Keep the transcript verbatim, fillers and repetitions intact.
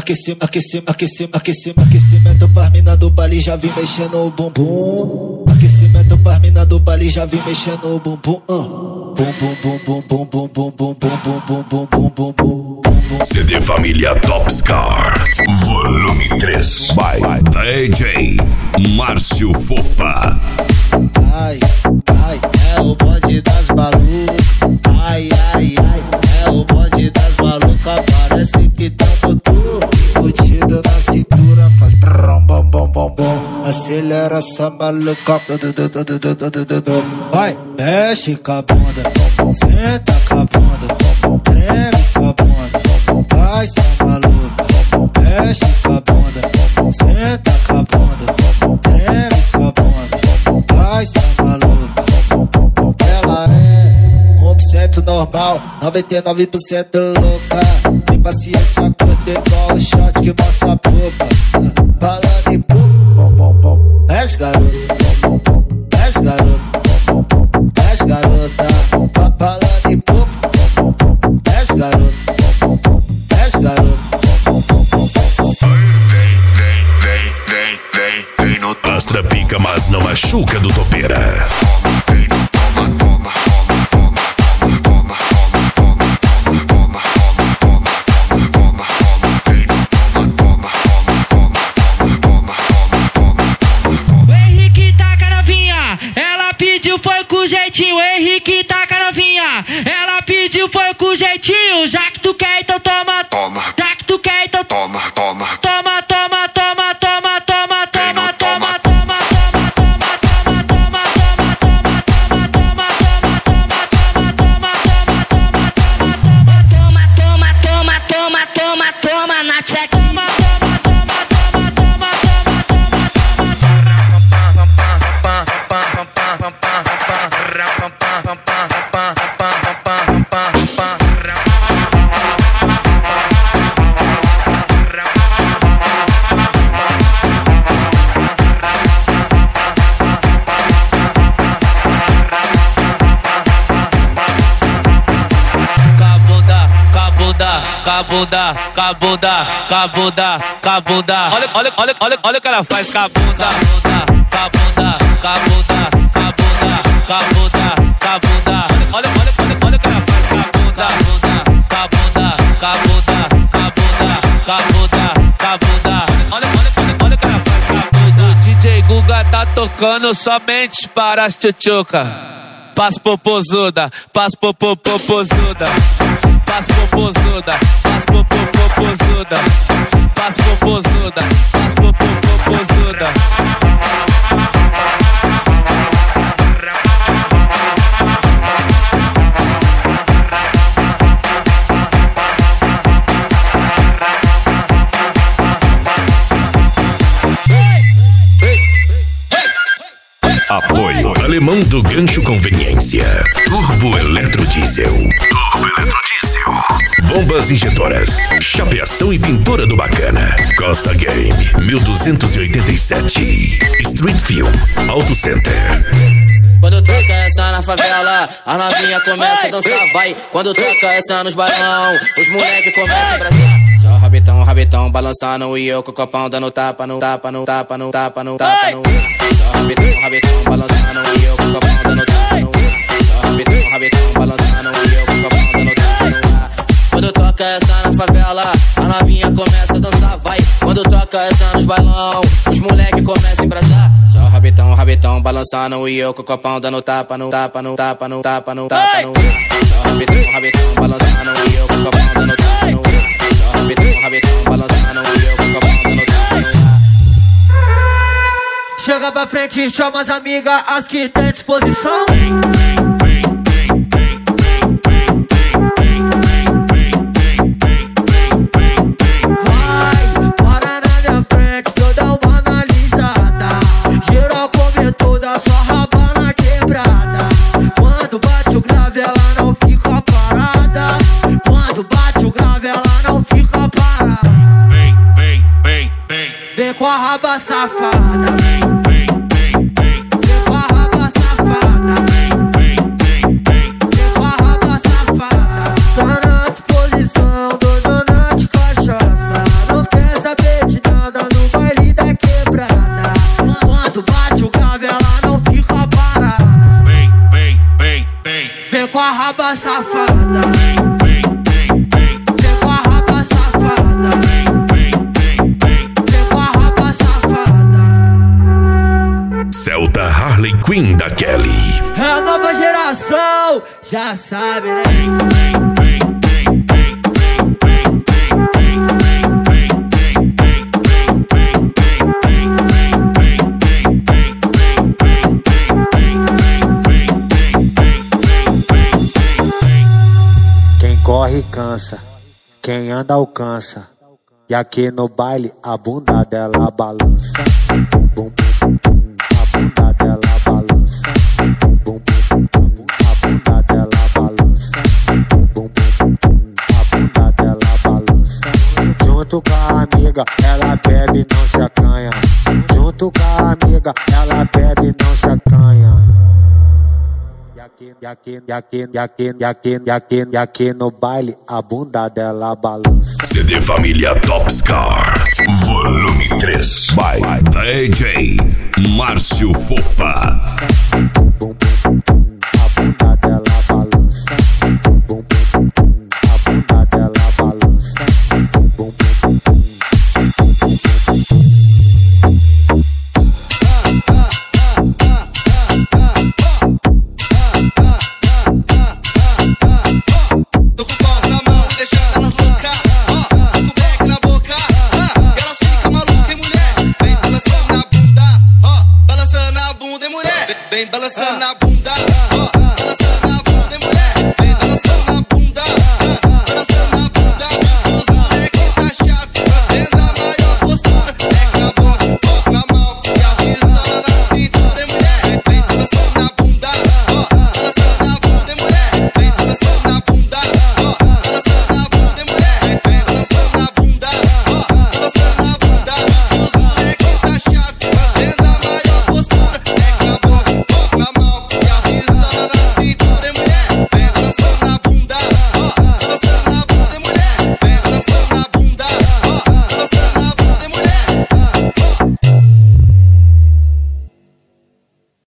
aquecimento, aquecimento, aquecimento, aquecimento, aquecimento pras mina do baile, já vim mexendo o bumbum. Aquecimento pras mina do baile, já vim mexendo o bumbum. Bum bum bum bum bum bum bum bum bum bum bum bum bum bum. C D Família Topscar Volume três by D J Márcio Fopa. Ai, ai, é o bonde das balucas. Ai, ai, ai, é o bonde das balucas. Parece que tá muito embutido na cintura. Faz brum, bom, bom, bom, bom. Acelera essa maluca. Vai, mexe com a bunda, senta com a bunda, treme com a bunda. Vai, sua maluca, mexe com a bunda, senta com a bunda, treme com a bunda. Vai, sua maluca, ela é um por cento normal, noventa e nove por cento louca. Tem paciência, curta igual o shot que mostra a boca. Falando em pouco, mexe garoto, mexe garoto, mexe garota. Falando em pouco, mexe garoto. Astra pica, mas não machuca do topeira. O Henrique taca novinha, ela pediu foi com jeitinho. O Henrique taca novinha, ela pediu foi com jeitinho. Já que tu quer, então toma, toma. Já que tu quer, então toma, toma. Toma, toma, toma, toma, toma, toma, toma, toma. Cabunda, cabunda, cabunda, cabunda. Olha, olha, olha, olha, olha o que ela faz. Cabunda, cabunda, cabunda, cabunda, cabunda, cabunda. Olha, olha, olha, olha o que ela faz. Cabunda, cabunda, cabunda, cabunda, cabunda, cabunda. Olha, olha, olha, olha o que ela faz. Cabunda. O D J Guga tá tocando somente para as tchutchuca. Paz popozuda, paz popopopozuda. Paz popozuda, paz popopopozuda. Paz popozuda, paz popopopozuda. Apoio Alemão do Gancho Conveniência. Turbo Eletrodiesel. Turbo Eletrodiesel. Bombas injetoras, chapeação e pintura do Bacana. Costa Game, mil duzentos e oitenta e sete. Street Film, Auto Center. Quando toca essa na favela, a novinha começa a dançar, vai. Quando toca essa nos balão, os moleque começam a brasilar. Só rabetão, rabetão, balançando e eu com o copão dando tapa no tapa no tapa no tapa no tapa no. Só rabetão, rabetão, balançando e eu com o copão dando tapa no. Só rabetão, rabetão, balançando e eu com o copão dando tapa no. Quando toca essa na favela, a novinha começa a dançar, vai. Quando toca essa nos balão, os moleque começam a embrasar. Só rabetão, rabetão, balançando e eu com o copão dando tapa no tapa no tapa no tapa no tapa no. Só rabetão, rabetão, balançando e eu com o copão dando tapa no. Só rabetão, rabetão, balançando e eu com o copão dando tapa no. Chega pra frente e chama as amigas, as que tem disposição. Com a raba safada, vem, vem, vem, vem. Com a raba safada, vem, vem, vem, vem. Com a raba safada, tá na disposição, dona de cachaça. Não tem Queen da Kelly. É a nova geração, já sabe, né? Quem corre cansa, quem anda alcança. E aqui no baile a bunda dela balança. Bum, bum, bum, a bunda dela balança. Bum, bum, bum, a bunda dela balança. Bum, bum, bum, a bunda dela balança. Junto com a amiga, ela bebe e não se acanha. Junto com a amiga, ela bebe e não se acanha. E aqui, e aqui, e aqui, e aqui, e aqui, e aqui no baile a bunda dela balança. C D Família Topscar, volume três, by D J Márcio Fopa. Bum, bum.